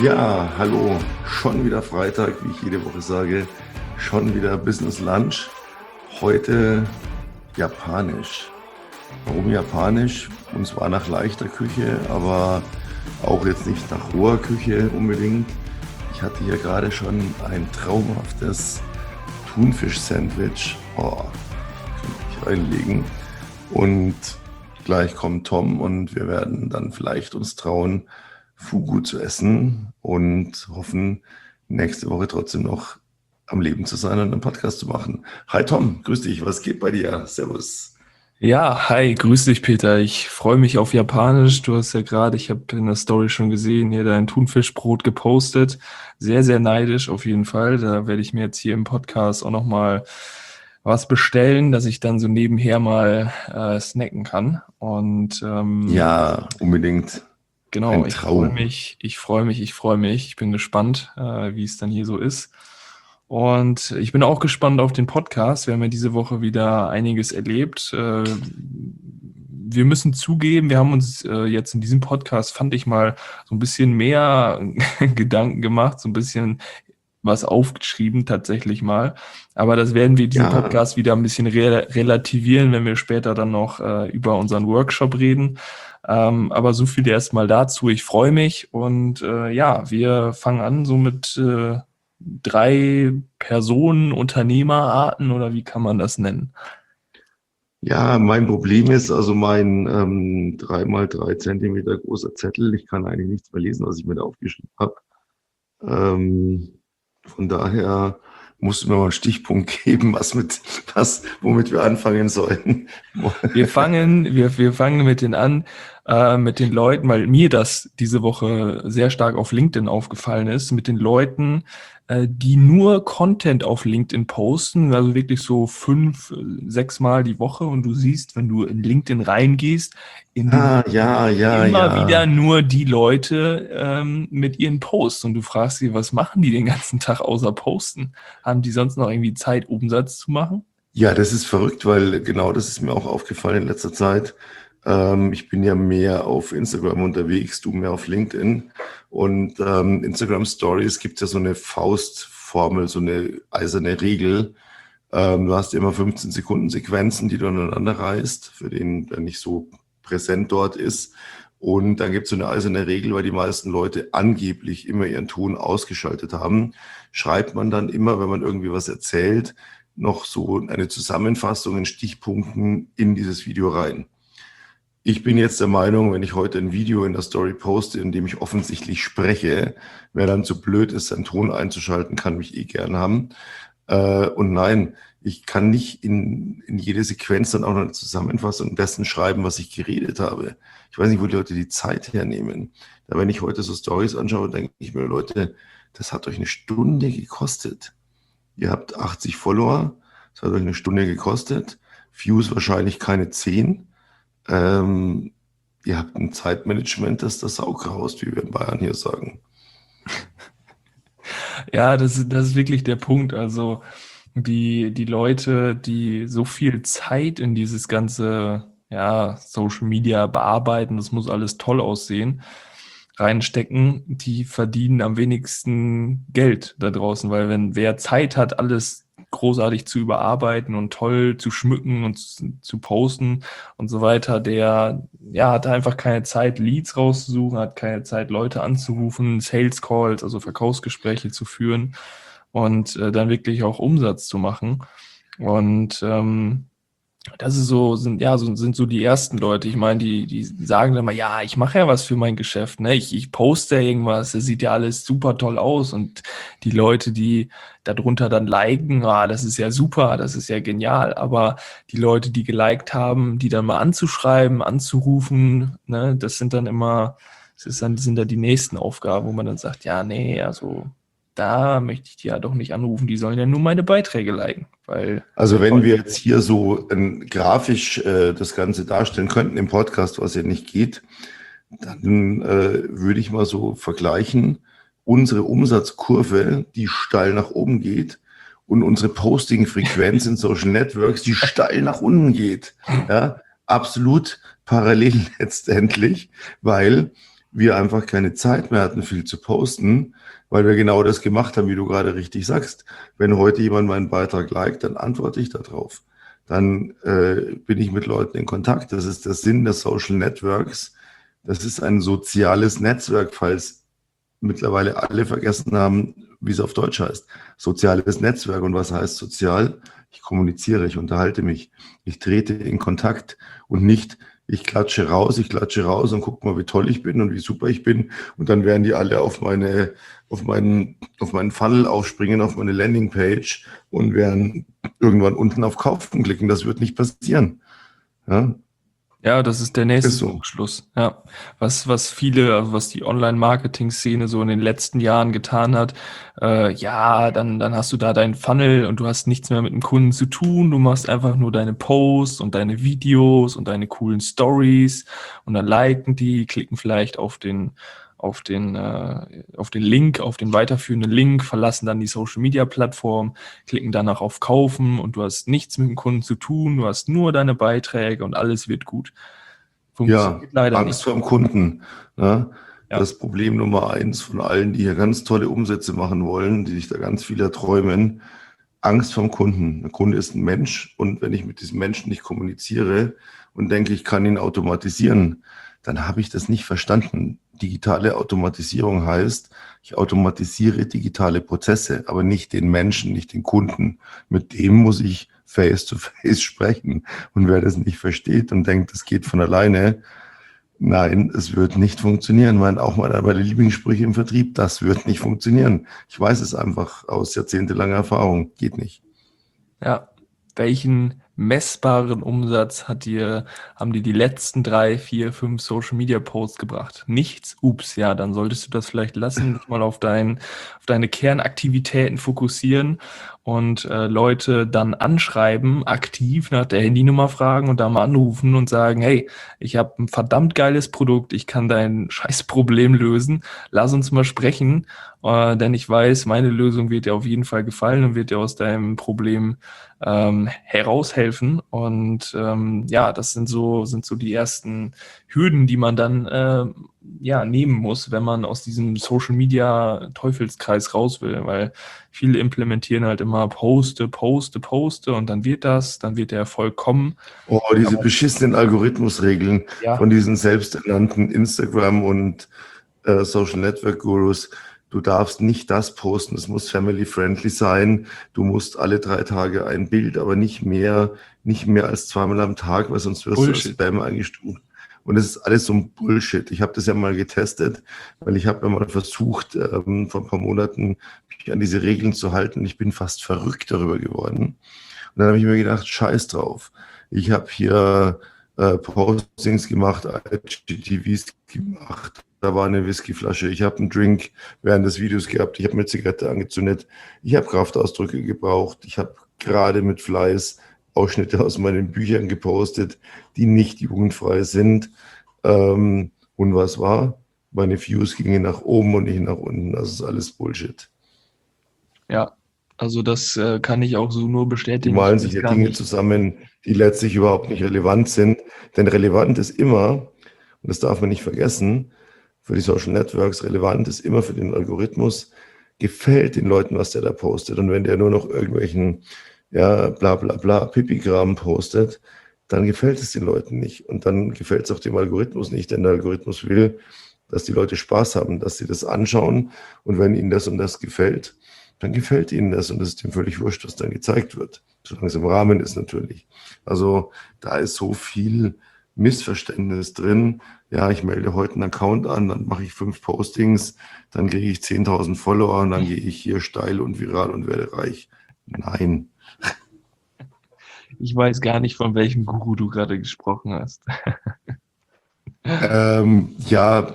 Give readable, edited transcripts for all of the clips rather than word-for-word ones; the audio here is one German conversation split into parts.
Ja, hallo, schon wieder Freitag, wie ich jede Woche sage, schon wieder Business Lunch. Heute japanisch. Warum japanisch? Uns war nach leichter Küche, aber auch jetzt nicht nach hoher Küche unbedingt. Ich hatte hier gerade schon ein traumhaftes Thunfisch-Sandwich. Oh, kann ich reinlegen. Und gleich kommt Tom und wir werden dann vielleicht uns trauen, Fugu zu essen und hoffen, nächste Woche trotzdem noch am Leben zu sein und einen Podcast zu machen. Hi Tom, grüß dich, was geht bei dir? Servus. Ja, hi, grüß dich, Peter. Ich freue mich auf Japanisch. Du hast ja gerade, ich habe in der Story schon gesehen, hier dein Thunfischbrot gepostet. Sehr, sehr neidisch auf jeden Fall. Da werde ich mir jetzt hier im Podcast auch nochmal was bestellen, dass ich dann so nebenher mal snacken kann. Und Ja, unbedingt genau, ein ich freue Traum. mich, ich freue mich, ich freue mich. Ich bin gespannt, wie es dann hier so ist. Und ich bin auch gespannt auf den Podcast. Wir haben ja diese Woche wieder einiges erlebt. Wir müssen zugeben, wir haben uns jetzt in diesem Podcast, fand ich mal, so ein bisschen mehr Gedanken gemacht, so ein bisschen was aufgeschrieben tatsächlich mal. Aber das werden wir diesen Ja, Podcast wieder ein bisschen relativieren, wenn wir später dann noch über unseren Workshop reden. Aber so viel erstmal dazu. Ich freue mich und ja, wir fangen an so mit 3 Personen, Unternehmerarten oder wie kann man das nennen? ja, mein Problem ist also mein 3 mal 3 Zentimeter großer Zettel. Ich kann eigentlich nichts mehr lesen, was ich mir da aufgeschrieben habe. Ähm, von daher musst du mir mal einen Stichpunkt geben, womit wir anfangen sollen. Wir fangen mit den an, mit den Leuten, weil mir das diese Woche sehr stark auf LinkedIn aufgefallen ist, mit den Leuten, die nur Content auf LinkedIn posten, also wirklich so 5, 6 Mal die Woche und du siehst, wenn du in LinkedIn reingehst, in den immer Ja. wieder nur die Leute mit ihren Posts und du fragst sie, was machen die den ganzen Tag außer posten? Haben die sonst noch irgendwie Zeit, Umsatz zu machen? Ja, das ist verrückt, weil genau das ist mir auch aufgefallen in letzter Zeit. Ich bin ja mehr auf Instagram unterwegs, du mehr auf LinkedIn. Und Instagram Stories gibt ja so eine Faustformel, so eine eiserne Regel. Du hast immer 15 Sekunden Sequenzen, die du aneinander reißt, für den, der nicht so präsent dort ist. Und dann gibt es so eine eiserne Regel, weil die meisten Leute angeblich immer ihren Ton ausgeschaltet haben. Schreibt man dann immer, wenn man irgendwie was erzählt, noch so eine Zusammenfassung in Stichpunkten in dieses Video rein. Ich bin jetzt der Meinung, wenn ich heute ein Video in der Story poste, in dem ich offensichtlich spreche, wer dann zu blöd ist, seinen Ton einzuschalten, kann mich eh gern haben. Und nein, ich kann nicht in jede Sequenz dann auch noch eine Zusammenfassung dessen schreiben, was ich geredet habe. Ich weiß nicht, wo die Leute die Zeit hernehmen. Da, wenn ich heute so Stories anschaue, denke ich mir, Leute, das hat euch eine Stunde gekostet. Ihr habt 80 Follower, das hat euch eine Stunde gekostet, Views wahrscheinlich keine 10. Ähm, ihr habt ein Zeitmanagement, das das Sau graust, wie wir in Bayern hier sagen. Ja, das ist wirklich der Punkt. Also die Leute, die so viel Zeit in dieses ganze, ja, Social Media bearbeiten, das muss alles toll aussehen, reinstecken, die verdienen am wenigsten Geld da draußen, weil wenn wer Zeit hat, alles großartig zu überarbeiten und toll zu schmücken und zu posten und so weiter, der ja hat einfach keine Zeit, Leads rauszusuchen, hat keine Zeit, Leute anzurufen, Sales Calls, also Verkaufsgespräche zu führen und dann wirklich auch Umsatz zu machen. Und das ist so, sind so die ersten Leute. Ich meine, die sagen dann mal, ja, ich mache ja was für mein Geschäft, ne? Ich poste irgendwas, das sieht ja alles super toll aus. Und die Leute, die darunter dann liken, ah, das ist ja super, das ist ja genial. Aber die Leute, die geliked haben, die dann mal anzuschreiben, anzurufen, ne, das sind dann immer, sind da die nächsten Aufgaben, wo man dann sagt, ja, nee, also da möchte ich die ja doch nicht anrufen, die sollen ja nur meine Beiträge liken, weil Also wenn toll. wir jetzt hier so grafisch das Ganze darstellen könnten im Podcast, was ja nicht geht, dann würde ich mal so vergleichen, unsere Umsatzkurve, die steil nach oben geht, und unsere Posting-Frequenz in Social Networks, die steil nach unten geht. Ja, absolut parallel letztendlich, weil wir einfach keine Zeit mehr hatten, viel zu posten, weil wir genau das gemacht haben, wie du gerade richtig sagst. Wenn heute jemand meinen Beitrag liked, dann antworte ich darauf. Dann bin ich mit Leuten in Kontakt. Das ist der Sinn der Social Networks. Das ist ein soziales Netzwerk, falls mittlerweile alle vergessen haben, wie es auf Deutsch heißt. Soziales Netzwerk. Und was heißt sozial? Ich kommuniziere, ich unterhalte mich, ich trete in Kontakt und nicht, ich klatsche raus und guck mal, wie toll ich bin und wie super ich bin. Und dann werden die alle auf meinen Funnel aufspringen, auf meine Landingpage und werden irgendwann unten auf Kaufen klicken. Das wird nicht passieren. Ja, Ja, das ist der nächste ist so. Trugschluss. Ja, was viele, also was die Online-Marketing-Szene so in den letzten Jahren getan hat, ja, dann hast du da deinen Funnel und du hast nichts mehr mit dem Kunden zu tun. Du machst einfach nur deine Posts und deine Videos und deine coolen Stories und dann liken die, klicken vielleicht auf den Link, auf den weiterführenden Link, verlassen dann die Social-Media-Plattform, klicken danach auf Kaufen und du hast nichts mit dem Kunden zu tun, du hast nur deine Beiträge und alles wird gut. Ja, Funktioniert leider Angst nicht. vor dem Kunden. Ne? Ja, Das Problem Nummer eins von allen, die hier ganz tolle Umsätze machen wollen, die sich da ganz viel erträumen. Angst vom Kunden. Der Kunde ist ein Mensch und wenn ich mit diesem Menschen nicht kommuniziere und denke, ich kann ihn automatisieren, dann habe ich das nicht verstanden. Digitale Automatisierung heißt, ich automatisiere digitale Prozesse, aber nicht den Menschen, nicht den Kunden. Mit dem muss ich face-to-face sprechen. Und wer das nicht versteht und denkt, das geht von alleine, nein, es wird nicht funktionieren. Auch meine Lieblingssprüche im Vertrieb, das wird nicht funktionieren. Ich weiß es einfach aus jahrzehntelanger Erfahrung. Geht nicht. ja. Welchen messbaren Umsatz haben dir die letzten 3, 4, 5 Social Media Posts gebracht? Nichts? Ups, ja, dann solltest du das vielleicht lassen, dich mal auf deine Kernaktivitäten fokussieren und Leute dann anschreiben, aktiv nach der Handynummer fragen und da mal anrufen und sagen, hey, ich habe ein verdammt geiles Produkt, ich kann dein Scheißproblem lösen, lass uns mal sprechen, denn ich weiß, meine Lösung wird dir auf jeden Fall gefallen und wird dir aus deinem Problem heraushelfen. Und ja, das sind so die ersten Hürden, die man dann ja, nehmen muss, wenn man aus diesem Social Media Teufelskreis raus will, weil viele implementieren halt immer poste und dann wird der Erfolg kommen. Oh, diese beschissenen Algorithmusregeln Ja, von diesen selbsternannten Instagram und Social Network Gurus. Du darfst nicht das posten, es muss family-friendly sein. Du musst alle 3 Tage ein Bild, aber nicht mehr als zweimal am Tag, weil sonst wirst du als Bullshit. Spam eingestuft. Und es ist alles so ein Bullshit. Ich habe das ja mal getestet, weil ich habe ja mal versucht, vor ein paar Monaten mich an diese Regeln zu halten. Ich bin fast verrückt darüber geworden. Und dann habe ich mir gedacht, scheiß drauf. Ich habe hier Postings gemacht, IGTVs gemacht, da war eine Whiskyflasche, ich habe einen Drink während des Videos gehabt, ich habe mir Zigarette angezündet, ich habe Kraftausdrücke gebraucht, ich habe gerade mit Fleiß Ausschnitte aus meinen Büchern gepostet, die nicht jugendfrei sind. Und was war? Meine Views gingen nach oben und nicht nach unten. Das ist alles Bullshit. Ja, also das kann ich auch so nur Die bestätigen. Ich malen sich weiß ja gar Dinge nicht. zusammen, die letztlich überhaupt nicht relevant sind. Denn relevant ist immer, und das darf man nicht vergessen, für die Social Networks, relevant ist immer für den Algorithmus, gefällt den Leuten, was der da postet. Und wenn der nur noch irgendwelchen, ja, bla bla bla, Pipi-Kram postet, dann gefällt es den Leuten nicht. Und dann gefällt es auch dem Algorithmus nicht, denn der Algorithmus will, dass die Leute Spaß haben, dass sie das anschauen. Und wenn ihnen das und das gefällt, dann gefällt ihnen das und es ist dem völlig wurscht, was dann gezeigt wird. Solange es im Rahmen ist natürlich. Also da ist so viel Missverständnis drin. Ja, ich melde heute einen Account an, dann mache ich 5 Postings, dann kriege ich 10.000 Follower und dann gehe ich hier steil und viral und werde reich. Nein. Ich weiß gar nicht, von welchem Guru du gerade gesprochen hast. Ja,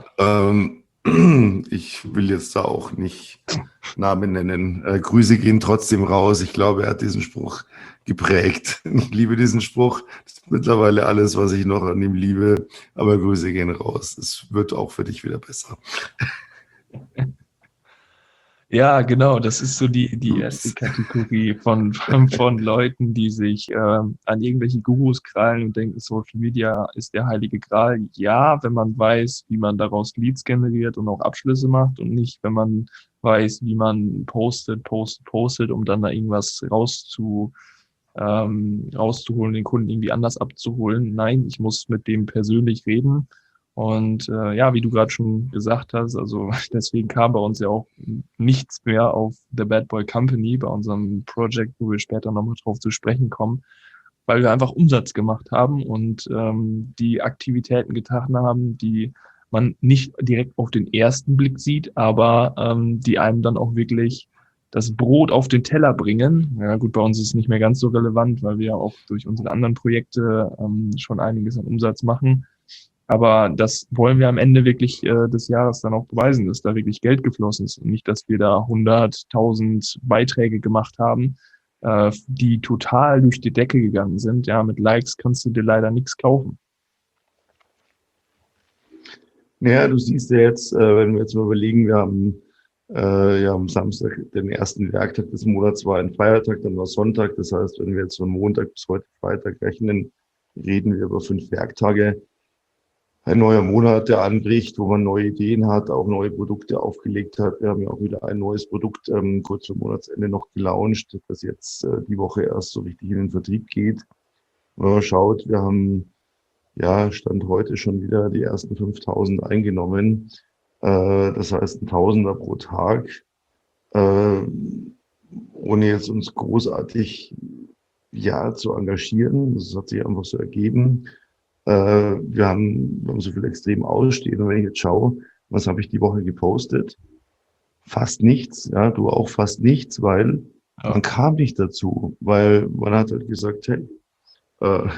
ich will jetzt da auch nicht Namen nennen. Grüße gehen trotzdem raus. Ich glaube, er hat diesen Spruch geprägt. Ich liebe diesen Spruch. Das ist mittlerweile alles, was ich noch an ihm liebe. Aber Grüße gehen raus. Es wird auch für dich wieder besser. Ja, genau. Das ist so die erste Kategorie von Leuten, die sich an irgendwelche Gurus krallen und denken, Social Media ist der heilige Gral. Ja, wenn man weiß, wie man daraus Leads generiert und auch Abschlüsse macht und nicht, wenn man weiß, wie man postet, um dann da irgendwas rauszuholen, den Kunden irgendwie anders abzuholen. Nein, ich muss mit dem persönlich reden. Und ja, wie du gerade schon gesagt hast, also deswegen kam bei uns ja auch nichts mehr auf The Bad Boy Company, bei unserem Project, wo wir später nochmal drauf zu sprechen kommen, weil wir einfach Umsatz gemacht haben und die Aktivitäten getan haben, die man nicht direkt auf den ersten Blick sieht, aber die einem dann auch wirklich das Brot auf den Teller bringen. Ja gut, bei uns ist es nicht mehr ganz so relevant, weil wir ja auch durch unsere anderen Projekte schon einiges an Umsatz machen. Aber das wollen wir am Ende wirklich des Jahres dann auch beweisen, dass da wirklich Geld geflossen ist und nicht, dass wir da 100.000 Beiträge gemacht haben, die total durch die Decke gegangen sind. Ja, mit Likes kannst du dir leider nichts kaufen. Naja, du siehst ja jetzt, wenn wir jetzt mal überlegen, wir haben ja am Samstag den ersten Werktag des Monats war ein Feiertag, dann war Sonntag. Das heißt, wenn wir jetzt von Montag bis heute Freitag rechnen, reden wir über 5 Werktage. Ein neuer Monat, der anbricht, wo man neue Ideen hat, auch neue Produkte aufgelegt hat. Wir haben ja auch wieder ein neues Produkt kurz vor Monatsende noch gelauncht, das jetzt die Woche erst so richtig in den Vertrieb geht. Wenn man schaut, wir haben ja Stand heute schon wieder die ersten 5.000 eingenommen. Das heißt ein Tausender pro Tag, ohne jetzt uns großartig ja zu engagieren. Das hat sich einfach so ergeben. Wir haben so viel extrem ausstehen. Und wenn ich jetzt schaue, was habe ich die Woche gepostet? Fast nichts, ja, du auch fast nichts, weil man kam nicht dazu, weil man hat halt gesagt, hey, äh,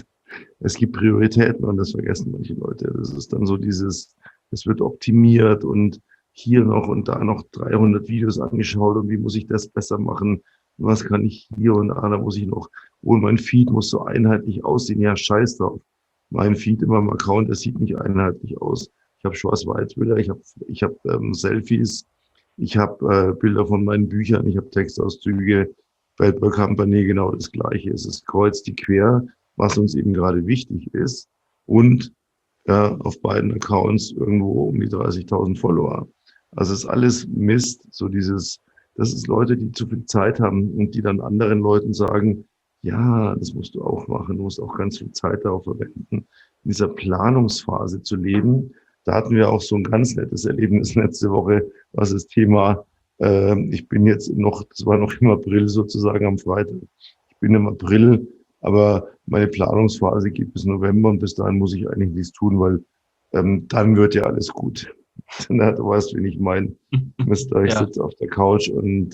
es gibt Prioritäten und das vergessen manche Leute. Das ist dann so dieses, es wird optimiert und hier noch und da noch 300 Videos angeschaut und wie muss ich das besser machen? Was kann ich hier und da muss ich noch, und mein Feed muss so einheitlich aussehen. Ja, scheiß drauf. Mein Feed in meinem Account, das sieht nicht einheitlich aus. Ich habe Schwarz-Weiß-Bilder, ich hab, Selfies, ich habe Bilder von meinen Büchern, ich habe Textauszüge. Bad Boy Company genau das Gleiche. Es ist kreuz die quer, was uns eben gerade wichtig ist. Und ja, auf beiden Accounts irgendwo um die 30.000 Follower. Also es ist alles Mist, so dieses, das ist Leute, die zu viel Zeit haben und die dann anderen Leuten sagen, ja, das musst du auch machen, du musst auch ganz viel Zeit darauf verwenden, in dieser Planungsphase zu leben. Da hatten wir auch so ein ganz nettes Erlebnis letzte Woche, was das Thema, ich bin jetzt noch, das war noch im April sozusagen am Freitag, ich bin im April, aber meine Planungsphase geht bis November und bis dahin muss ich eigentlich nichts tun, weil dann wird ja alles gut. Du weißt, wen ich meine. Mister, ich Ja, sitze auf der Couch und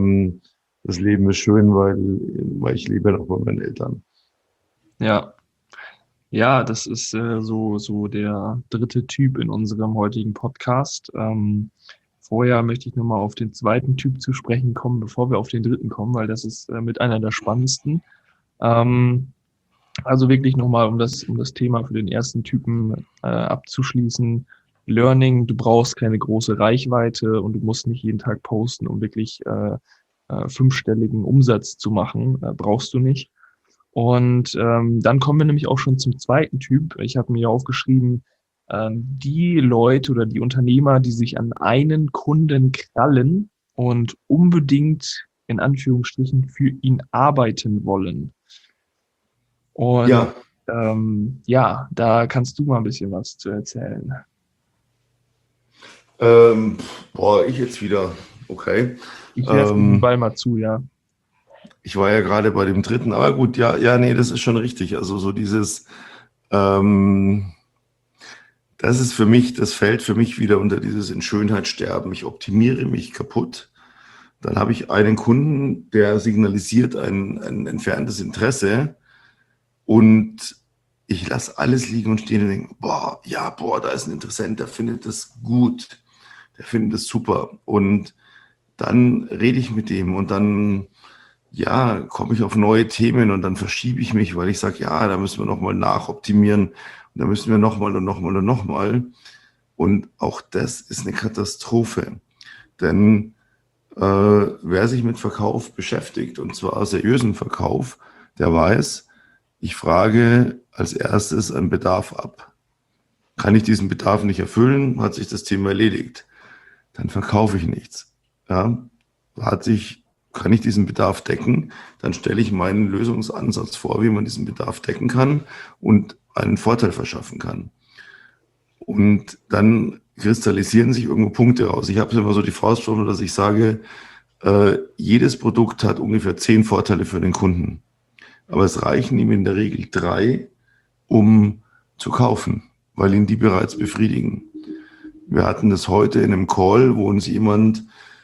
das Leben ist schön, weil ich lebe ja noch bei meinen Eltern. ja. Ja, das ist so der dritte Typ in unserem heutigen Podcast. Vorher möchte ich nochmal auf den zweiten Typ zu sprechen kommen, bevor wir auf den dritten kommen, weil das ist mit einer der spannendsten. Ähm, also wirklich nochmal, um das Thema für den ersten Typen abzuschließen. Learning, du brauchst keine große Reichweite und du musst nicht jeden Tag posten, um wirklich fünfstelligen Umsatz zu machen. Brauchst du nicht. Und dann kommen wir nämlich auch schon zum zweiten Typ. Ich habe mir aufgeschrieben, die Leute oder die Unternehmer, die sich an einen Kunden krallen und unbedingt in Anführungsstrichen für ihn arbeiten wollen. Und Ja, ja, da kannst du mal ein bisschen was zu erzählen. ähm, boah, ich jetzt wieder. Okay. Ich werfe den Ähm, Ball mal zu, ja. Ich war ja gerade bei dem dritten, aber gut, ja, ja, nee, das ist schon richtig. Also so dieses, ähm, das ist für mich, das fällt für mich wieder unter dieses in Schönheit sterben. Ich optimiere mich kaputt. Dann habe ich einen Kunden, der signalisiert ein entferntes Interesse und ich lasse alles liegen und stehen und denke, boah, ja, boah, da ist ein Interessent, der findet das gut, der findet das super. Und dann rede ich mit dem und dann, ja, komme ich auf neue Themen und dann verschiebe ich mich, weil ich sage, ja, da müssen wir nochmal nachoptimieren und da müssen wir nochmal und nochmal und nochmal. Und auch das ist eine Katastrophe. Denn wer sich mit Verkauf beschäftigt, und zwar seriösen Verkauf, der weiß, ich frage als erstes einen Bedarf ab. Kann ich diesen Bedarf nicht erfüllen, hat sich das Thema erledigt. Dann verkaufe ich nichts. Ja, kann ich diesen Bedarf decken, dann stelle ich meinen Lösungsansatz vor, wie man diesen Bedarf decken kann und einen Vorteil verschaffen kann. Und dann kristallisieren sich irgendwo Punkte raus. Ich habe immer so die Faustformel, dass ich sage, jedes Produkt hat ungefähr 10 Vorteile für den Kunden. Aber es reichen ihm in der Regel 3, um zu kaufen, weil ihn die bereits befriedigen. Wir hatten das heute in einem Call, wo uns jemand,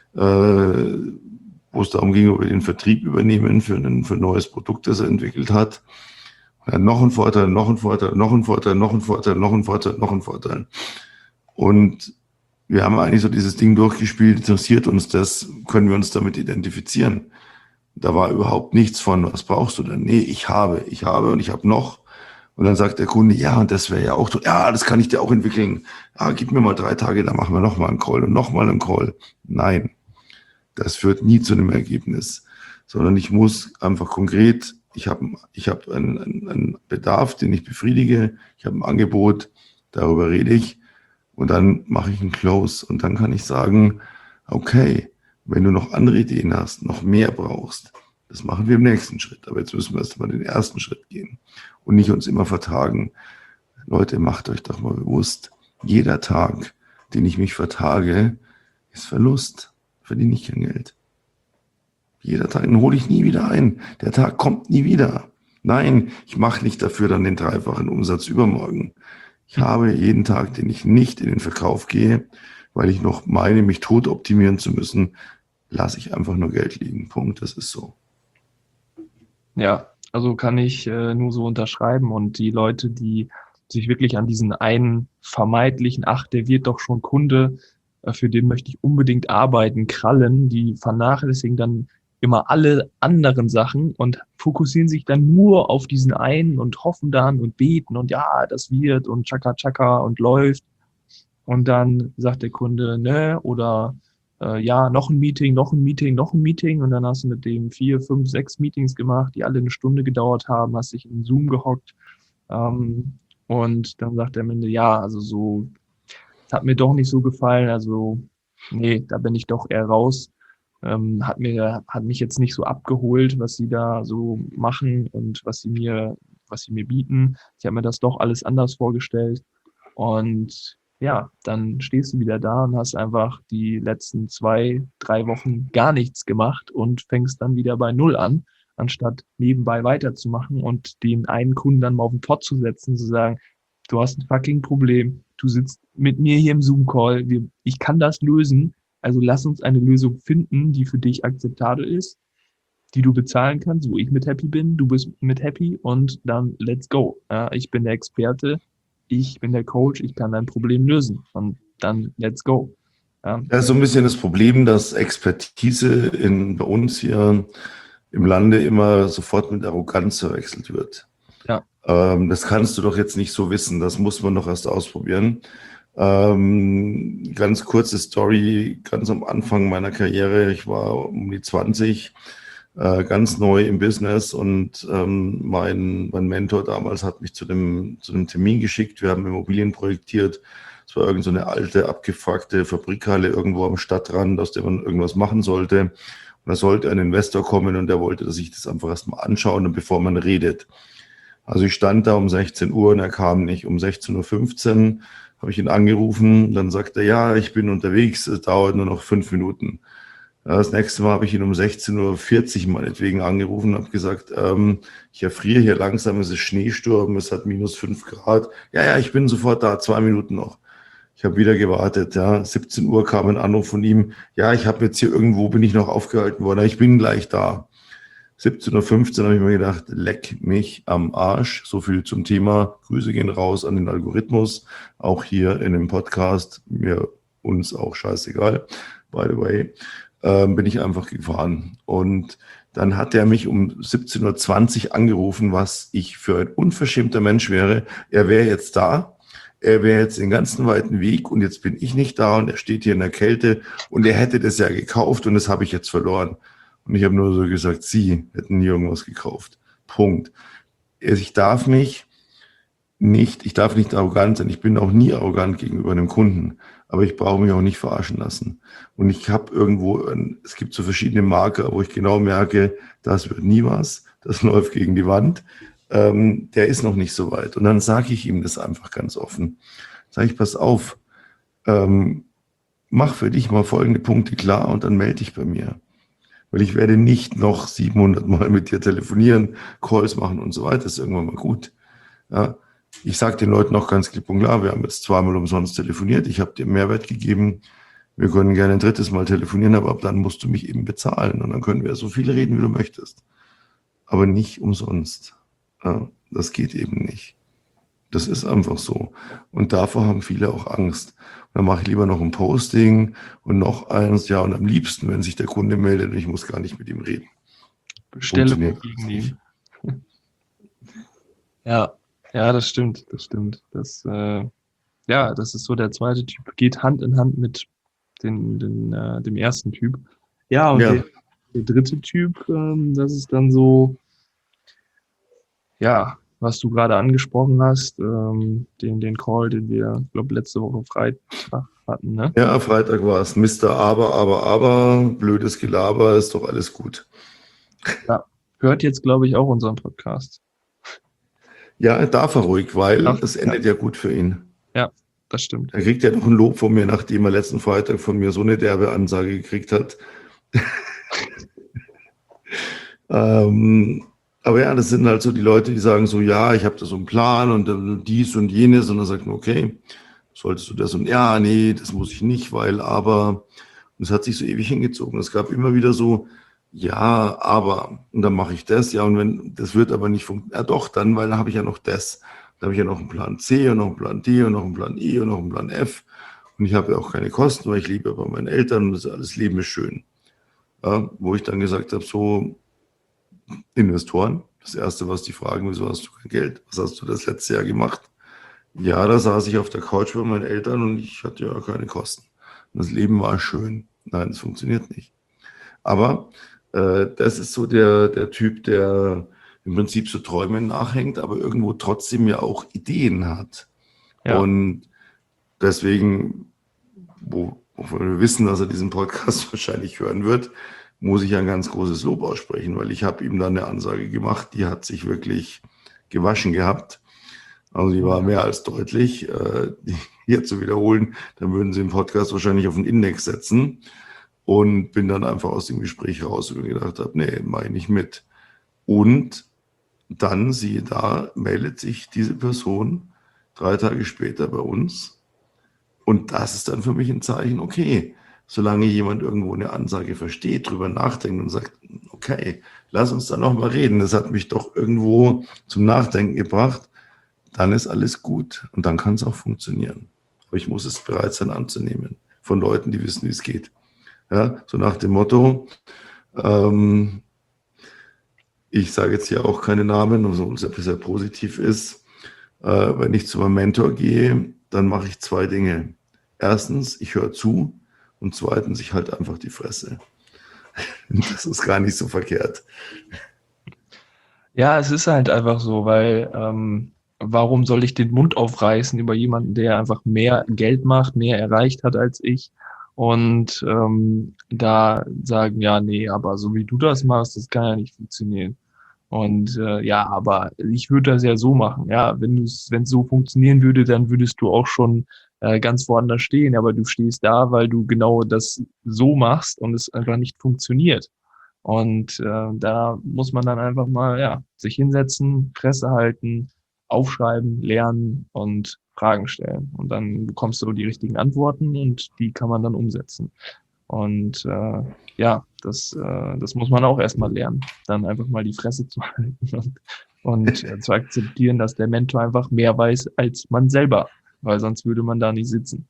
wo es darum ging, ob wir den Vertrieb übernehmen für ein neues Produkt, das er entwickelt hat. Er hat noch einen Vorteil, noch einen Vorteil, noch einen Vorteil, noch einen Vorteil, noch einen Vorteil, noch einen Vorteil. Und wir haben eigentlich so dieses Ding durchgespielt, interessiert uns das, können wir uns damit identifizieren? Da war überhaupt nichts von, was brauchst du denn? Nee, ich habe und ich habe noch. Und dann sagt der Kunde, ja, und das wäre ja auch, ja, das kann ich dir auch entwickeln. Ja, gib mir mal 3 Tage, dann machen wir nochmal einen Call und nochmal einen Call. Nein, das führt nie zu einem Ergebnis, sondern ich muss einfach konkret, ich habe einen Bedarf, den ich befriedige, ich habe ein Angebot, darüber rede ich und dann mache ich einen Close und dann kann ich sagen, okay, wenn du noch andere Ideen hast, noch mehr brauchst, das machen wir im nächsten Schritt. Aber jetzt müssen wir erst mal den ersten Schritt gehen und nicht uns immer vertagen. Leute, macht euch doch mal bewusst, jeder Tag, den ich mich vertage, ist Verlust. Verdiene ich kein Geld. Jeder Tag, den hole ich nie wieder ein. Der Tag kommt nie wieder. Nein, ich mache nicht dafür dann den 3-fachen Umsatz übermorgen. Ich habe jeden Tag, den ich nicht in den Verkauf gehe, weil ich noch meine, mich tot optimieren zu müssen, lasse ich einfach nur Geld liegen. Punkt, das ist so. Ja, also kann ich nur so unterschreiben. Und die Leute, die sich wirklich an diesen einen vermeintlichen, ach, der wird doch schon Kunde, für den möchte ich unbedingt arbeiten, krallen, die vernachlässigen dann immer alle anderen Sachen und fokussieren sich dann nur auf diesen einen und hoffen dann und beten und ja, das wird und tschakka tschakka und läuft. Und dann sagt der Kunde, ne, oder ja, noch ein Meeting, noch ein Meeting, noch ein Meeting. Und dann hast du mit dem 4, 5, 6 Meetings gemacht, die alle eine Stunde gedauert haben, hast dich in Zoom gehockt. Und dann sagt er am Ende, ja, also so, das hat mir doch nicht so gefallen. Also, nee, da bin ich doch eher raus. Hat mich jetzt nicht so abgeholt, was sie da so machen und was sie mir bieten. Ich habe mir das doch alles anders vorgestellt. Und ja, dann stehst du wieder da und hast einfach die letzten 2, 3 Wochen gar nichts gemacht und fängst dann wieder bei Null an, anstatt nebenbei weiterzumachen und den einen Kunden dann mal auf den Pott zu setzen, zu sagen, du hast ein fucking Problem, du sitzt mit mir hier im Zoom-Call, ich kann das lösen, also lass uns eine Lösung finden, die für dich akzeptabel ist, die du bezahlen kannst, wo ich mit happy bin, du bist mit happy und dann let's go. Ja, ich bin der Experte, ich bin der Coach, ich kann dein Problem lösen und dann let's go. Ja. Das ist so ein bisschen das Problem, dass Expertise bei uns hier im Lande immer sofort mit Arroganz verwechselt wird. Ja. Das kannst du doch jetzt nicht so wissen, das muss man doch erst ausprobieren. Ganz kurze Story, ganz am Anfang meiner Karriere, ich war um die 20, ganz neu im Business und mein Mentor damals hat mich zu dem Termin geschickt. Wir haben Immobilien projektiert. Es war irgend so eine alte, abgefuckte Fabrikhalle irgendwo am Stadtrand, aus der man irgendwas machen sollte. Und da sollte ein Investor kommen und der wollte, dass ich das einfach erstmal anschaue, bevor man redet. Also ich stand da um 16 Uhr und er kam nicht. Um 16.15 Uhr habe ich ihn angerufen. Dann sagt er, ja, ich bin unterwegs, es dauert nur noch 5 Minuten. Das nächste Mal habe ich ihn um 16.40 Uhr meinetwegen angerufen und habe gesagt, ich erfriere hier langsam, es ist Schneesturm, es hat -5 Grad. Ja, ich bin sofort da, 2 Minuten noch. Ich habe wieder gewartet, ja. 17 Uhr kam ein Anruf von ihm. Ja, ich habe jetzt hier irgendwo, bin ich noch aufgehalten worden, ich bin gleich da. 17.15 Uhr habe ich mir gedacht, leck mich am Arsch. So viel zum Thema. Grüße gehen raus an den Algorithmus. Auch hier in dem Podcast, uns auch scheißegal, by the way. Bin ich einfach gefahren. Und dann hat er mich um 17.20 Uhr angerufen, was ich für ein unverschämter Mensch wäre. Er wäre jetzt da. er wäre jetzt den ganzen weiten Weg und jetzt bin ich nicht da und er steht hier in der Kälte und er hätte das ja gekauft und das habe ich jetzt verloren. Und ich habe nur so gesagt, Sie hätten nie irgendwas gekauft. Punkt. Ich darf nicht arrogant sein. Ich bin auch nie arrogant gegenüber einem Kunden, aber ich brauche mich auch nicht verarschen lassen. Und ich habe es gibt so verschiedene Marker, wo ich genau merke, das wird nie was, das läuft gegen die Wand. Der ist noch nicht so weit. Und dann sage ich ihm das einfach ganz offen. Sage ich, pass auf, mach für dich mal folgende Punkte klar und dann melde dich bei mir. Weil ich werde nicht noch 700 Mal mit dir telefonieren, Calls machen und so weiter. Das ist irgendwann mal gut. Ja, ich sage den Leuten auch ganz klipp und klar, wir haben jetzt 2-mal umsonst telefoniert, ich habe dir Mehrwert gegeben, wir können gerne ein 3. Mal telefonieren, aber ab dann musst du mich eben bezahlen und dann können wir so viel reden, wie du möchtest. Aber nicht umsonst. Ja, das geht eben nicht. Das ist einfach so. Und davor haben viele auch Angst. Und dann mache ich lieber noch ein Posting und noch eins, ja, und am liebsten, wenn sich der Kunde meldet und ich muss gar nicht mit ihm reden. Bestellung entgegennehmen. Ja, das stimmt. Das ist so der zweite Typ, geht Hand in Hand mit dem ersten Typ. Ja, und Ja. der dritte Typ, das ist dann so, ja, was du gerade angesprochen hast, den Call, den wir, glaube letzte Woche Freitag hatten, ne? Ja, Freitag war es. Mr. Aber, blödes Gelaber, ist doch alles gut. Ja, hört jetzt, glaube ich, auch unseren Podcast. Ja, darf er ruhig, weil es endet ja gut für ihn. Ja, das stimmt. Er kriegt ja noch ein Lob von mir, nachdem er letzten Freitag von mir so eine derbe Ansage gekriegt hat. Aber ja, das sind halt so die Leute, die sagen so, ja, ich habe da so einen Plan und dies und jenes. Und dann sagt man, okay, solltest du das und ja, nee, das muss ich nicht, weil aber. Und es hat sich so ewig hingezogen. Es gab immer wieder so, ja, aber. Und dann mache ich das, ja, und wenn das wird aber nicht funktionieren, ja doch, dann, weil dann habe ich ja noch das. Dann habe ich ja noch einen Plan C und noch einen Plan D und noch einen Plan E und noch einen Plan F. Und ich habe ja auch keine Kosten, weil ich lebe bei meinen Eltern und das alles Leben ist schön. Ja, wo ich dann gesagt habe, so, Investoren. Das Erste, was die fragen, wieso hast du kein Geld? Was hast du das letzte Jahr gemacht? Ja, da saß ich auf der Couch bei meinen Eltern und ich hatte ja keine Kosten. Und das Leben war schön. Nein, das funktioniert nicht. Aber das ist so der Typ, der im Prinzip so Träumen nachhängt, aber irgendwo trotzdem ja auch Ideen hat. Ja. Und deswegen, wo wir wissen, dass er diesen Podcast wahrscheinlich hören wird, muss ich ein ganz großes Lob aussprechen, weil ich habe ihm dann eine Ansage gemacht, die hat sich wirklich gewaschen gehabt. Also die war mehr als deutlich. Die hier zu wiederholen, dann würden sie den Podcast wahrscheinlich auf den Index setzen und bin dann einfach aus dem Gespräch raus und gedacht habe, nee, mache ich nicht mit. Und dann, siehe da, meldet sich diese Person 3 Tage später bei uns und das ist dann für mich ein Zeichen, okay, solange jemand irgendwo eine Ansage versteht, drüber nachdenkt und sagt, okay, lass uns da nochmal reden, das hat mich doch irgendwo zum Nachdenken gebracht, dann ist alles gut und dann kann es auch funktionieren. Aber ich muss es bereit sein anzunehmen von Leuten, die wissen, wie es geht. Ja, so nach dem Motto, ich sage jetzt hier auch keine Namen, obwohl es ja sehr positiv ist, wenn ich zu meinem Mentor gehe, dann mache ich 2 Dinge. Erstens, ich höre zu. Und zweitens, ich halte einfach die Fresse. Das ist gar nicht so verkehrt. Ja, es ist halt einfach so, weil warum soll ich den Mund aufreißen über jemanden, der einfach mehr Geld macht, mehr erreicht hat als ich und da sagen, ja, nee, aber so wie du das machst, das kann ja nicht funktionieren. Und ja, aber ich würde das ja so machen. Ja, wenn es so funktionieren würde, dann würdest du auch schon ganz woanders stehen. Aber du stehst da, weil du genau das so machst und es einfach nicht funktioniert. Und da muss man dann einfach mal ja sich hinsetzen, Fresse halten, aufschreiben, lernen und Fragen stellen. Und dann bekommst du die richtigen Antworten und die kann man dann umsetzen. Und ja, das muss man auch erstmal lernen, dann einfach mal die Fresse zu halten und zu akzeptieren, dass der Mentor einfach mehr weiß als man selber, weil sonst würde man da nicht sitzen.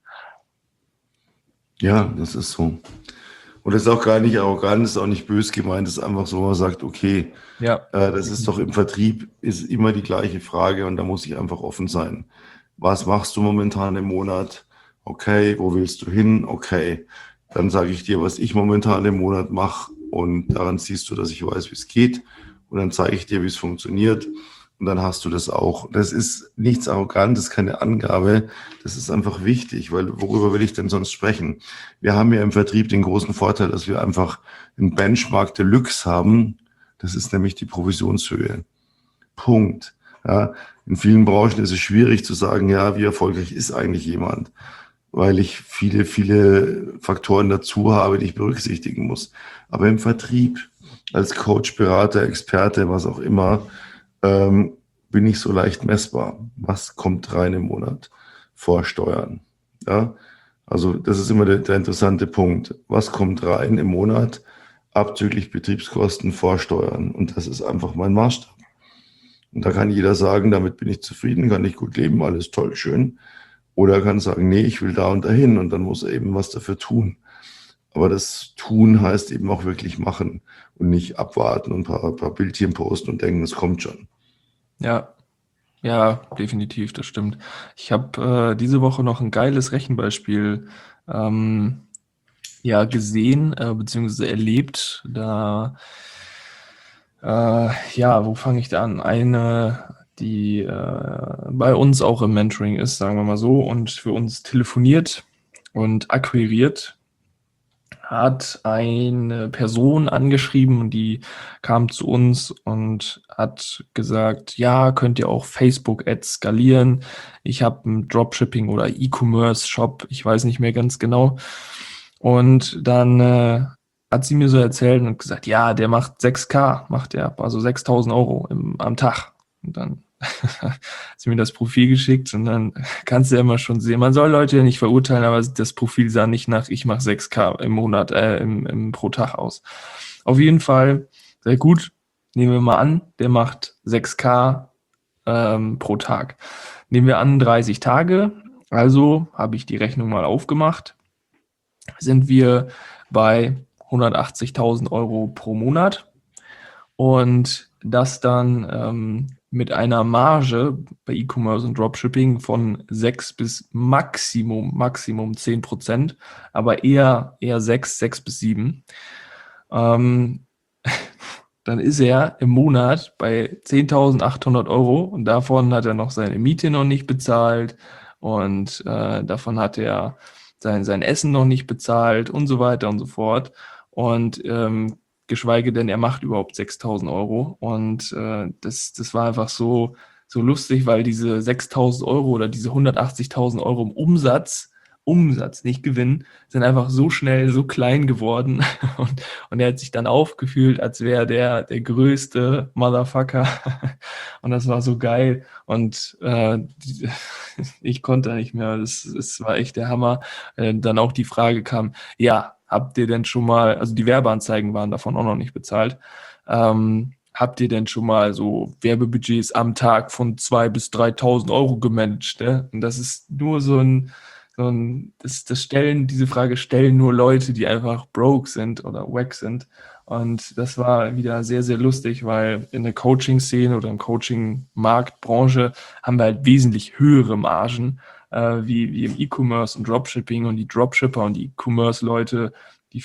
Ja, das ist so. Und das ist auch gar nicht arrogant, ist auch nicht böse gemeint, das ist einfach so, man sagt, okay, ja, das ist doch im Vertrieb, ist immer die gleiche Frage und da muss ich einfach offen sein. Was machst du momentan im Monat? Okay, wo willst du hin? Okay, dann sage ich dir, was ich momentan im Monat mache und daran siehst du, dass ich weiß, wie es geht und dann zeige ich dir, wie es funktioniert und dann hast du das auch. Das ist nichts Arrogantes, keine Angabe, das ist einfach wichtig, weil worüber will ich denn sonst sprechen? Wir haben ja im Vertrieb den großen Vorteil, dass wir einfach einen Benchmark Deluxe haben, das ist nämlich die Provisionshöhe. Punkt. Ja, in vielen Branchen ist es schwierig zu sagen, ja, wie erfolgreich ist eigentlich jemand, weil ich viele, viele Faktoren dazu habe, die ich berücksichtigen muss. Aber im Vertrieb, als Coach, Berater, Experte, was auch immer, ähm, bin ich so leicht messbar. Was kommt rein im Monat vor Steuern? Ja, also das ist immer der interessante Punkt. Was kommt rein im Monat abzüglich Betriebskosten vor Steuern? Und das ist einfach mein Maßstab. Und da kann jeder sagen, damit bin ich zufrieden, kann ich gut leben, alles toll, schön. Oder er kann sagen, nee, ich will da und dahin und dann muss er eben was dafür tun. Aber das Tun heißt eben auch wirklich machen und nicht abwarten und ein paar Bildchen posten und denken, es kommt schon. Ja, ja, definitiv, das stimmt. Ich habe diese Woche noch ein geiles Rechenbeispiel ja, gesehen, beziehungsweise erlebt. Ja, wo fange ich da an? Eine, die bei uns auch im Mentoring ist, sagen wir mal so, und für uns telefoniert und akquiriert, hat eine Person angeschrieben und die kam zu uns und hat gesagt, ja, könnt ihr auch Facebook-Ads skalieren? Ich habe einen Dropshipping oder E-Commerce-Shop, ich weiß nicht mehr ganz genau. Und dann hat sie mir so erzählt und gesagt, ja, der macht 6K, macht der, also 6.000 Euro am Tag. Und dann hat sie mir das Profil geschickt und dann kannst du ja immer schon sehen, man soll Leute ja nicht verurteilen, aber das Profil sah nicht nach, ich mache 6K im Monat, pro Tag aus. Auf jeden Fall, sehr gut. Nehmen wir mal an, der macht 6K pro Tag. Nehmen wir an, 30 Tage. Also habe ich die Rechnung mal aufgemacht. Sind wir bei 180.000 Euro pro Monat. Und das dann mit einer Marge bei E-Commerce und Dropshipping von 6 bis Maximum 10%, aber eher 6 bis 7. Ähm, dann ist er im Monat bei 10.800 Euro und davon hat er noch seine Miete noch nicht bezahlt und davon hat er sein Essen noch nicht bezahlt und so weiter und so fort. Und geschweige denn, er macht überhaupt 6.000 Euro. Und das war einfach so lustig, weil diese 6.000 Euro oder diese 180.000 Euro im Umsatz, nicht Gewinn, sind einfach so schnell so klein geworden. Und er hat sich dann aufgefühlt, als wäre der größte Motherfucker. Und das war so geil. Und ich konnte da nicht mehr. Das war echt der Hammer. Dann auch die Frage kam, ja, habt ihr denn schon mal, also die Werbeanzeigen waren davon auch noch nicht bezahlt, habt ihr denn schon mal so Werbebudgets am Tag von 2.000 bis 3.000 Euro gemanagt? Ne? Und das ist nur diese Frage stellen nur Leute, die einfach broke sind oder wack sind. Und das war wieder sehr, sehr lustig, weil in der Coaching-Szene oder im Coaching-Marktbranche haben wir halt wesentlich höhere Margen, wie im E-Commerce und Dropshipping, und die Dropshipper und die E-Commerce-Leute, die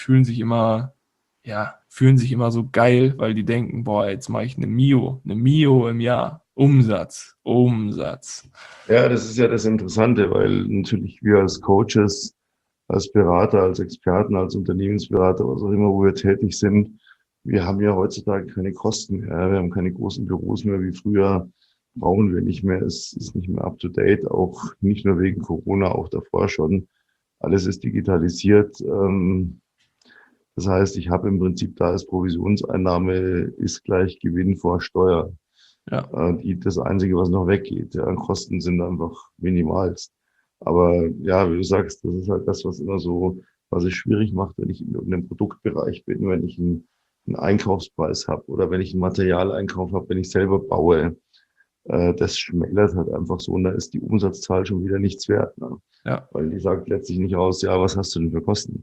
fühlen sich immer so geil, weil die denken, boah, jetzt mache ich eine Mio im Jahr. Umsatz. Ja, das ist ja das Interessante, weil natürlich wir als Coaches, als Berater, als Experten, als Unternehmensberater, was auch immer, wo wir tätig sind, wir haben ja heutzutage keine Kosten mehr. Wir haben keine großen Büros mehr wie früher. Brauchen wir nicht mehr. Es ist nicht mehr up to date. Auch nicht nur wegen Corona, auch davor schon. Alles ist digitalisiert. Das heißt, ich habe im Prinzip da als Provisionseinnahme ist gleich Gewinn vor Steuer. Ja. Das Einzige, was noch weggeht. Ja, Kosten sind einfach minimalst. Aber ja, wie du sagst, das ist halt das, was immer so, was es schwierig macht, wenn ich in irgendeinem Produktbereich bin, wenn ich einen Einkaufspreis habe oder wenn ich einen Materialeinkauf habe, wenn ich selber baue. Das schmälert halt einfach so und da ist die Umsatzzahl schon wieder nichts wert. Ne? Ja. Weil die sagt letztlich nicht aus, ja, was hast du denn für Kosten?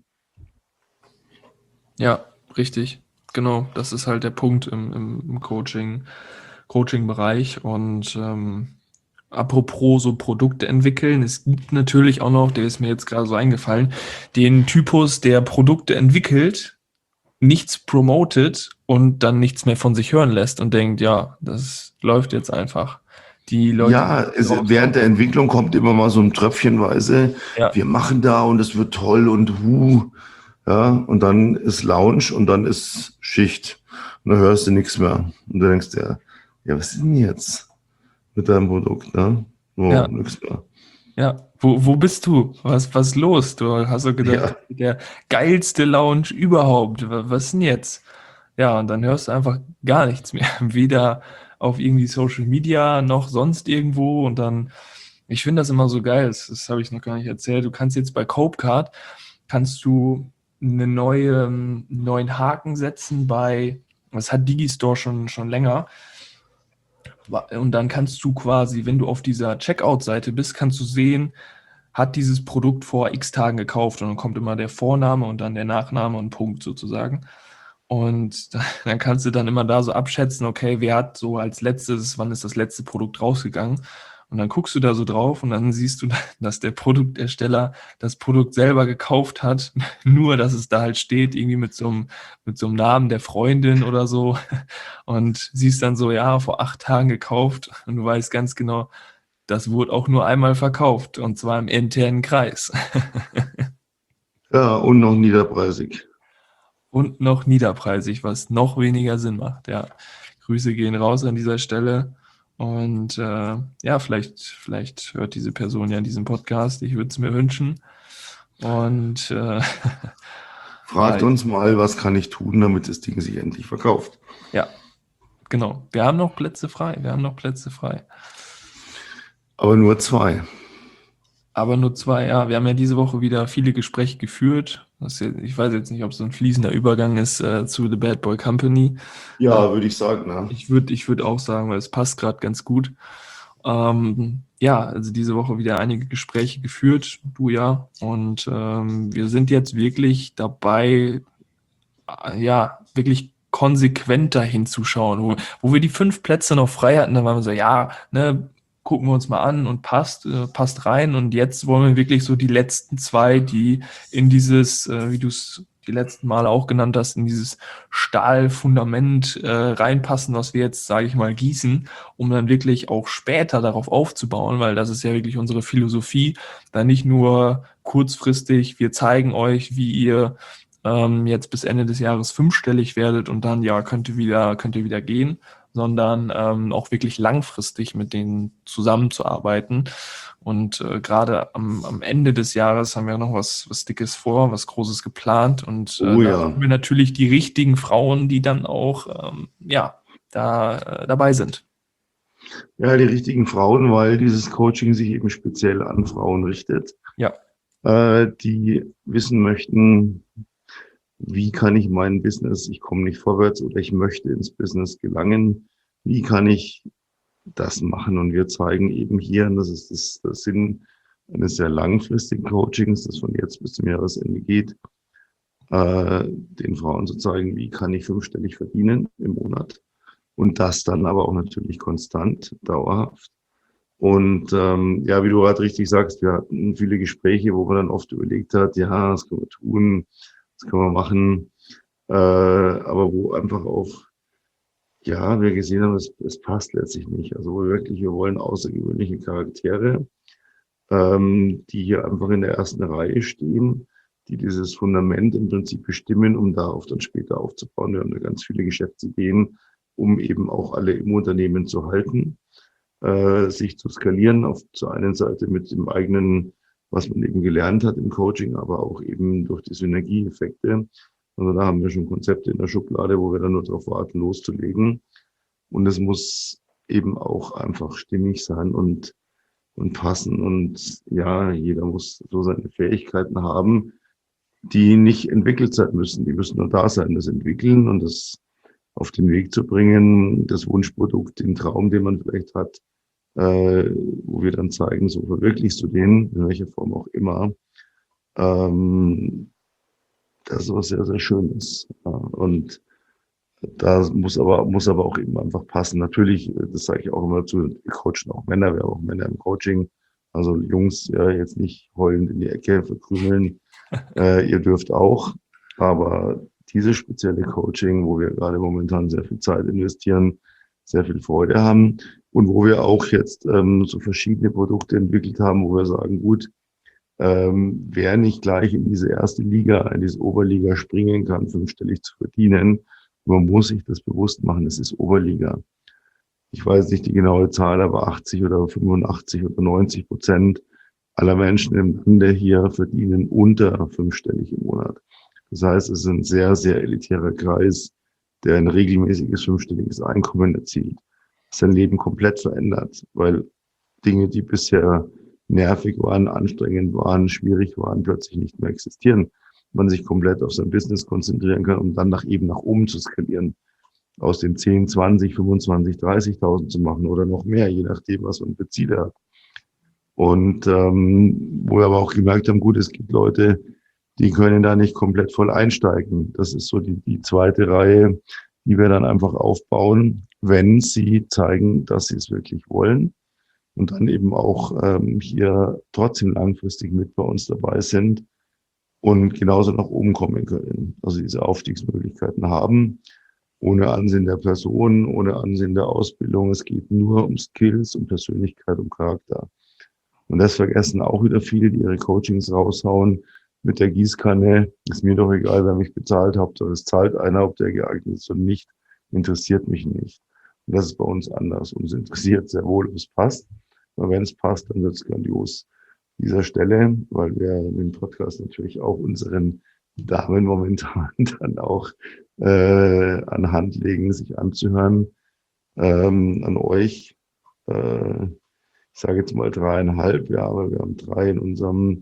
Ja, richtig. Genau, das ist halt der Punkt im Coaching-Bereich. Und apropos so Produkte entwickeln, es gibt natürlich auch noch, der ist mir jetzt gerade so eingefallen, den Typus, der Produkte entwickelt, nichts promotet und dann nichts mehr von sich hören lässt und denkt, ja, das läuft jetzt einfach. Die Leute, Ja, die draußen. während der Entwicklung kommt immer mal so ein Tröpfchenweise, Ja, wir machen da und es wird toll und ja, und dann ist Lounge und dann ist Schicht. Und dann hörst du nichts mehr. Und du denkst dir, ja, was ist denn jetzt mit deinem Produkt, ne? Oh, ja, nichts mehr. ja. Wo bist du? Was ist los? Du hast so gedacht, Ja, der geilste Lounge überhaupt. Was ist denn jetzt? Ja, und dann hörst du einfach gar nichts mehr. Weder auf irgendwie Social Media noch sonst irgendwo. Und dann, ich finde das immer so geil. Das habe ich noch gar nicht erzählt. Du kannst jetzt bei Copecard, kannst du einen neuen Haken setzen das hat Digistore schon länger. Und dann kannst du quasi, wenn du auf dieser Checkout-Seite bist, kannst du sehen, hat dieses Produkt vor X Tagen gekauft und dann kommt immer der Vorname und dann der Nachname und Punkt sozusagen. Und dann kannst du dann immer da so abschätzen, okay, wer hat so als letztes, wann ist das letzte Produkt rausgegangen? Und dann guckst du da so drauf und dann siehst du, dass der Produktersteller das Produkt selber gekauft hat, nur dass es da halt steht, irgendwie mit so einem Namen der Freundin oder so. Und siehst dann so, ja, vor 8 Tagen gekauft und du weißt ganz genau, das wurde auch nur einmal verkauft und zwar im internen Kreis. ja, und noch niederpreisig. Und noch niederpreisig, was noch weniger Sinn macht. Ja, Grüße gehen raus an dieser Stelle. Und ja, vielleicht hört diese Person ja diesen Podcast. Ich würde es mir wünschen. Und ja, Fragt uns mal, was kann ich tun, damit das Ding sich endlich verkauft. ja, genau. Wir haben noch Plätze frei. Wir haben noch Plätze frei. Aber nur 2. Aber nur 2, ja. Wir haben ja diese Woche wieder viele Gespräche geführt. Ich weiß jetzt nicht, ob es so ein fließender Übergang ist zu The Bad Boy Company. Ja, würde ich sagen. Ne? Ich würd auch sagen, weil es passt gerade ganz gut. Ja, also diese Woche wieder einige Gespräche geführt, du ja. Und wir sind jetzt wirklich dabei, ja, wirklich konsequenter hinzuschauen. Wo wir die 5 Plätze noch frei hatten, da waren wir so, ja, ne, gucken wir uns mal an und passt rein. Und jetzt wollen wir wirklich so die letzten 2, die in dieses, wie du es die letzten Male auch genannt hast, in dieses Stahlfundament reinpassen, was wir jetzt, sage ich mal, gießen, um dann wirklich auch später darauf aufzubauen, weil das ist ja wirklich unsere Philosophie, da nicht nur kurzfristig, wir zeigen euch, wie ihr jetzt bis Ende des Jahres 5-stellig werdet und dann, ja, könnt ihr wieder gehen, sondern auch wirklich langfristig mit denen zusammenzuarbeiten. Und gerade am Ende des Jahres haben wir noch was Dickes vor, was Großes geplant. Und Oh da ja. suchen wir natürlich die richtigen Frauen, die dann auch ja, da dabei sind. Ja, die richtigen Frauen, weil dieses Coaching sich eben speziell an Frauen richtet, Ja, die wissen möchten, wie kann ich mein Business, ich komme nicht vorwärts oder ich möchte ins Business gelangen, wie kann ich das machen? Und wir zeigen eben hier, und das ist das Sinn eines sehr langfristigen Coachings, das von jetzt bis zum Jahresende geht, den Frauen zu zeigen, wie kann ich 5-stellig verdienen im Monat und das dann aber auch natürlich konstant, dauerhaft. Und ja, wie du gerade richtig sagst, wir hatten viele Gespräche, wo man dann oft überlegt hat, ja, das können wir tun, das können wir machen, aber wo einfach auch, ja, wir gesehen haben, es passt letztlich nicht. Also wo wir wollen außergewöhnliche Charaktere, die hier einfach in der ersten Reihe stehen, die dieses Fundament im Prinzip bestimmen, um darauf dann später aufzubauen. Wir haben da ganz viele Geschäftsideen, um eben auch alle im Unternehmen zu halten, sich zu skalieren, auf zur einen Seite mit dem eigenen, was man eben gelernt hat im Coaching, aber auch eben durch die Synergieeffekte. Also da haben wir schon Konzepte in der Schublade, wo wir dann nur darauf warten, loszulegen. Und es muss eben auch einfach stimmig sein und passen. Und ja, jeder muss so seine Fähigkeiten haben, die nicht entwickelt sein müssen. Die müssen nur da sein, das entwickeln und das auf den Weg zu bringen, das Wunschprodukt, den Traum, den man vielleicht hat, wo wir dann zeigen, so verwirklichst du den, in welcher Form auch immer. Das ist was sehr, sehr Schönes. Und Da muss aber auch eben einfach passen. Natürlich, das sage ich auch immer dazu, wir coachen auch Männer, wir haben auch Männer im Coaching. Also Jungs, jetzt nicht heulend in die Ecke verkrümeln. Ihr dürft auch. Aber dieses spezielle Coaching, wo wir gerade momentan sehr viel Zeit investieren, sehr viel Freude haben und wo wir auch jetzt so verschiedene Produkte entwickelt haben, wo wir sagen, gut, wer nicht gleich in diese erste Liga, in diese Oberliga springen kann, fünfstellig zu verdienen, man muss sich das bewusst machen, es ist Oberliga. Ich weiß nicht die genaue Zahl, aber 80 oder 85 oder 90% aller Menschen im Lande hier verdienen unter fünfstellig im Monat. Das heißt, es ist ein sehr, sehr elitärer Kreis, der ein regelmäßiges fünfstelliges Einkommen erzielt. Sein Leben komplett verändert, weil Dinge, die bisher nervig waren, anstrengend waren, schwierig waren, plötzlich nicht mehr existieren. Man sich komplett auf sein Business konzentrieren kann, um dann eben nach oben zu skalieren. Aus den 10, 20, 25, 30.000 zu machen oder noch mehr, je nachdem, was man für Ziele hat. Und wo wir aber auch gemerkt haben, gut, es gibt Leute, die können da nicht komplett voll einsteigen. Das ist so die zweite Reihe, die wir dann einfach aufbauen, wenn sie zeigen, dass sie es wirklich wollen und dann eben auch hier trotzdem langfristig mit bei uns dabei sind und genauso nach oben kommen können. Also diese Aufstiegsmöglichkeiten haben, ohne Ansehen der Person, ohne Ansehen der Ausbildung. Es geht nur um Skills, um Persönlichkeit, um Charakter. Und das vergessen auch wieder viele, die ihre Coachings raushauen mit der Gießkanne. Ist mir doch egal, wer mich bezahlt hat, oder es zahlt einer, ob der geeignet ist oder nicht, interessiert mich nicht. Und das ist bei uns anders. Uns interessiert sehr wohl, ob es passt. Aber wenn es passt, dann wird es grandios. An dieser Stelle, weil wir den Podcast natürlich auch unseren Damen momentan dann auch an Hand legen, sich anzuhören, an euch. Ich sage jetzt mal 3,5, ja, aber wir haben 3 in unserem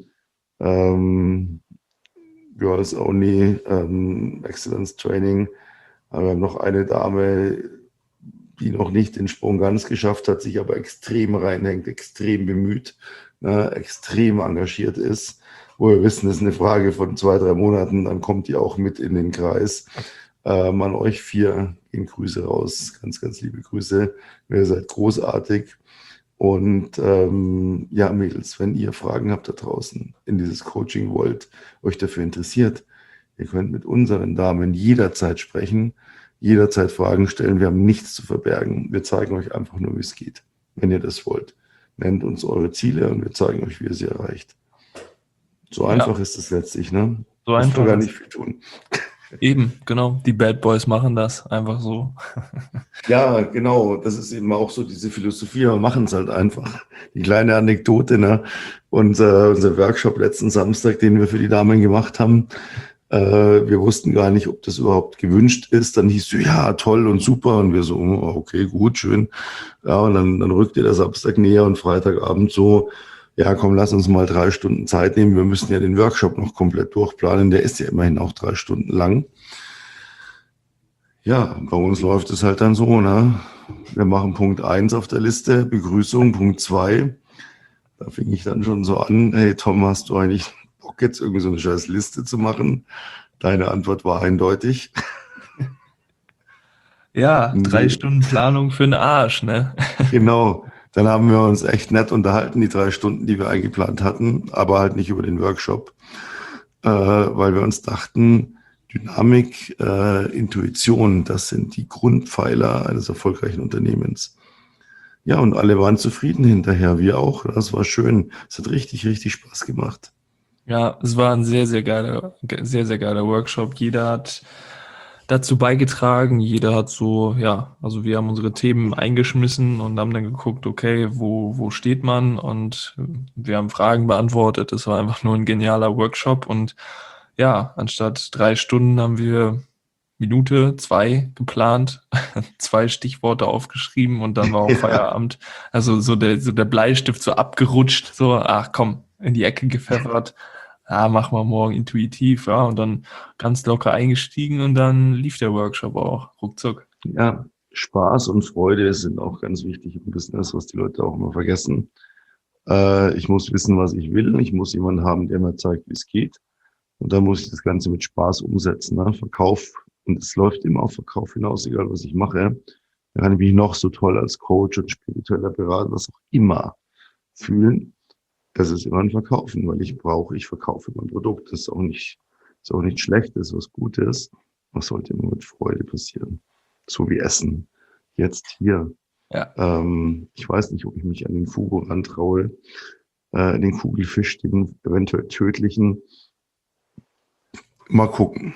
Girls Only Excellence Training. Aber wir haben noch eine Dame, die noch nicht den Sprung ganz geschafft hat, sich aber extrem reinhängt, extrem bemüht, extrem engagiert ist, wo wir wissen, das ist eine Frage von 2, 3 Monaten, dann kommt die auch mit in den Kreis. An euch 4 gehen Grüße raus, ganz, ganz liebe Grüße. Ihr seid großartig. Und ja, Mädels, wenn ihr Fragen habt da draußen, in dieses Coaching wollt, euch dafür interessiert, ihr könnt mit unseren Damen jederzeit sprechen, jederzeit Fragen stellen. Wir haben nichts zu verbergen. Wir zeigen euch einfach nur, wie es geht, wenn ihr das wollt. Nennt uns eure Ziele und wir zeigen euch, wie ihr sie erreicht. So einfach ist es letztlich, ne? So Muss einfach. man gar nicht viel tun. Eben, genau. Die Bad Boys machen das einfach so. Ja, genau. Das ist eben auch so diese Philosophie. Wir machen es halt einfach. Die kleine Anekdote, ne? Unser Workshop letzten Samstag, den wir für die Damen gemacht haben. Wir wussten gar nicht, ob das überhaupt gewünscht ist. Dann hieß es, ja, toll und super. Und wir so, okay, gut, schön. Ja, und dann rückte der Samstag näher und Freitagabend so, ja, komm, lass uns mal 3 Stunden Zeit nehmen. Wir müssen ja den Workshop noch komplett durchplanen. Der ist ja immerhin auch 3 Stunden lang. Ja, bei uns läuft es halt dann so, ne? Wir machen Punkt 1 auf der Liste, Begrüßung, Punkt 2. Da fing ich dann schon so an, hey Tom, hast du eigentlich Bock jetzt irgendwie so eine scheiß Liste zu machen? Deine Antwort war eindeutig. Ja, 3 Stunden Planung für den Arsch, ne? Genau. Dann haben wir uns echt nett unterhalten, die 3 Stunden, die wir eingeplant hatten, aber halt nicht über den Workshop, weil wir uns dachten, Dynamik, Intuition, das sind die Grundpfeiler eines erfolgreichen Unternehmens. Ja, und alle waren zufrieden hinterher, wir auch. Das war schön. Es hat richtig, richtig Spaß gemacht. Ja, es war ein sehr, sehr geiler Workshop. Jeder hat dazu beigetragen, jeder hat so, ja, also wir haben unsere Themen eingeschmissen und haben dann geguckt, okay, wo steht man? Und wir haben Fragen beantwortet. Es war einfach nur ein genialer Workshop und ja, anstatt 3 Stunden haben wir Minute, 2 geplant, 2 Stichworte aufgeschrieben und dann war auch Feierabend. Also so der Bleistift so abgerutscht, so, ach komm, in die Ecke gepfeffert. Machen wir morgen intuitiv, ja, und dann ganz locker eingestiegen und dann lief der Workshop auch ruckzuck. Ja, Spaß und Freude sind auch ganz wichtig im Business, was die Leute auch immer vergessen. Ich muss wissen, was ich will. Ich muss jemanden haben, der mir zeigt, wie es geht. Und dann muss ich das Ganze mit Spaß umsetzen. Ne? Verkauf und es läuft immer auf Verkauf hinaus, egal was ich mache, dann kann ich mich noch so toll als Coach und spiritueller Berater, was auch immer, fühlen. Das ist immer ein Verkaufen, weil ich verkaufe mein Produkt. Das ist auch nicht schlecht, das ist was Gutes. Was sollte immer mit Freude passieren? So wie Essen. Jetzt hier. Ja. Ich weiß nicht, ob ich mich an den Fugu rantraue, den Kugelfisch, den eventuell tödlichen. Mal gucken.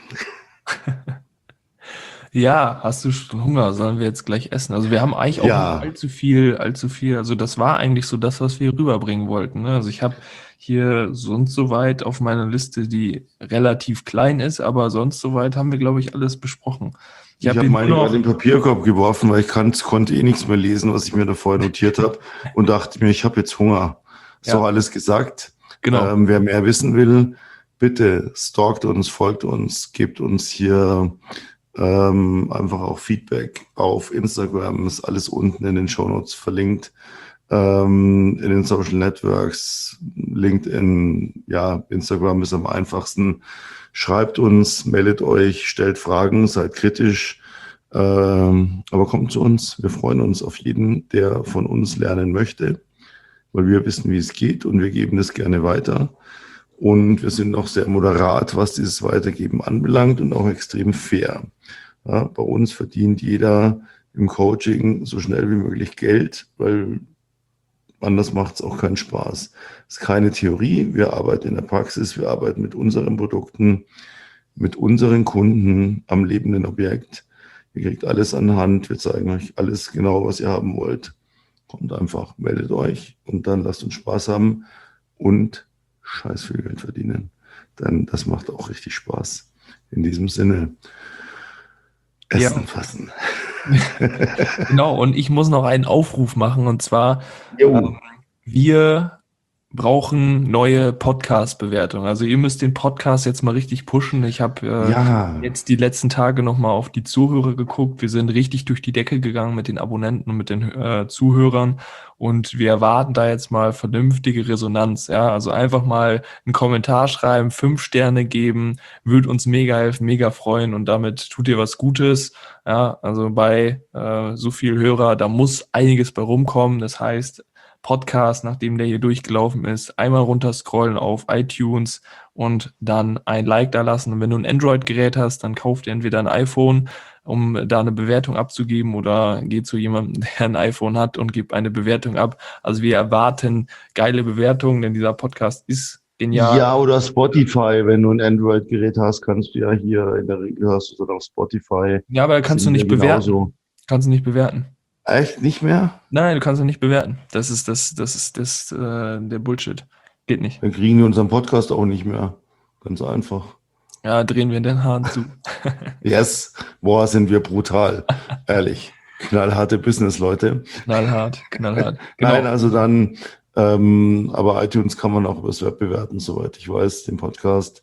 Ja, hast du schon Hunger? Sollen wir jetzt gleich essen? Also wir haben eigentlich auch Ja. nicht allzu viel. Also das war eigentlich so das, was wir rüberbringen wollten. Ne? Also ich habe hier sonst soweit auf meiner Liste, die relativ klein ist, aber sonst soweit haben wir, glaube ich, alles besprochen. Ich habe meine gerade in den Papierkorb geworfen, weil ich konnte eh nichts mehr lesen, was ich mir da vorher notiert habe und dachte mir, ich habe jetzt Hunger. Ist doch alles gesagt. Genau. Wer mehr wissen will, bitte stalkt uns, folgt uns, gebt uns hier einfach auch Feedback auf Instagram. Ist alles unten in den Shownotes verlinkt. In den Social Networks, LinkedIn, ja, Instagram ist am einfachsten. Schreibt uns, meldet euch, stellt Fragen, seid kritisch, aber kommt zu uns. Wir freuen uns auf jeden, der von uns lernen möchte, weil wir wissen, wie es geht und wir geben es gerne weiter. Und wir sind auch sehr moderat, was dieses Weitergeben anbelangt und auch extrem fair. Ja, bei uns verdient jeder im Coaching so schnell wie möglich Geld, weil anders macht es auch keinen Spaß. Es ist keine Theorie, wir arbeiten in der Praxis, wir arbeiten mit unseren Produkten, mit unseren Kunden am lebenden Objekt. Ihr kriegt alles an Hand, wir zeigen euch alles genau, was ihr haben wollt. Kommt einfach, meldet euch und dann lasst uns Spaß haben und scheiß viel Geld verdienen. Denn das macht auch richtig Spaß. In diesem Sinne, Essen fassen. Genau, und ich muss noch einen Aufruf machen, und zwar, wir brauchen neue Podcast-Bewertungen. Also ihr müsst den Podcast jetzt mal richtig pushen. Ich habe jetzt die letzten Tage nochmal auf die Zuhörer geguckt. Wir sind richtig durch die Decke gegangen mit den Abonnenten und mit den Zuhörern. Und wir erwarten da jetzt mal vernünftige Resonanz. Ja, also einfach mal einen Kommentar schreiben, 5 Sterne geben, würde uns mega helfen, mega freuen. Und damit tut ihr was Gutes. Ja, also bei so viel Hörer, da muss einiges bei rumkommen. Das heißt, Podcast, nachdem der hier durchgelaufen ist, einmal runterscrollen auf iTunes und dann ein Like da lassen. Und wenn du ein Android-Gerät hast, dann kauf dir entweder ein iPhone, um da eine Bewertung abzugeben, oder geh zu jemandem, der ein iPhone hat, und gib eine Bewertung ab. Also wir erwarten geile Bewertungen, denn dieser Podcast ist genial. Ja, oder Spotify. Wenn du ein Android-Gerät hast, kannst du ja hier, in der Regel hast du dann auf Spotify. Ja, aber da kannst du nicht bewerten. Kannst du nicht bewerten. Echt nicht mehr? Nein, du kannst ihn nicht bewerten. Das ist der Bullshit. Geht nicht. Dann kriegen wir unseren Podcast auch nicht mehr. Ganz einfach. Ja, drehen wir den Hahn zu. Yes. Boah, sind wir brutal. Ehrlich. Knallharte Business-Leute. Knallhart. Genau. Nein, also dann, aber iTunes kann man auch übers Web bewerten, soweit ich weiß, den Podcast.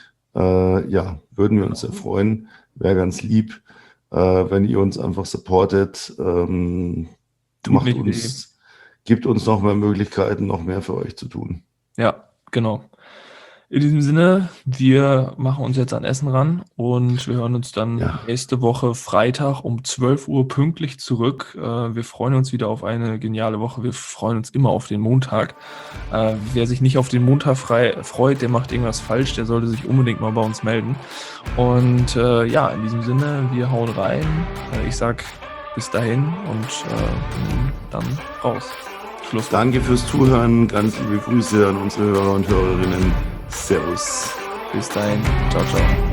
Ja, würden wir uns sehr freuen. Wäre ganz lieb. Wenn ihr uns einfach supportet, gibt uns noch mehr Möglichkeiten, noch mehr für euch zu tun. Ja, genau. In diesem Sinne, wir machen uns jetzt an Essen ran und wir hören uns dann nächste Woche Freitag um 12 Uhr pünktlich zurück. Wir freuen uns wieder auf eine geniale Woche. Wir freuen uns immer auf den Montag. Wer sich nicht auf den Montag freut, der macht irgendwas falsch. Der sollte sich unbedingt mal bei uns melden. Und in diesem Sinne, wir hauen rein. Ich sag bis dahin und dann raus. Schluss. Danke fürs Zuhören. Ganz liebe Grüße an unsere Hörer und Hörerinnen. Servus. Bis dahin. Ciao, ciao.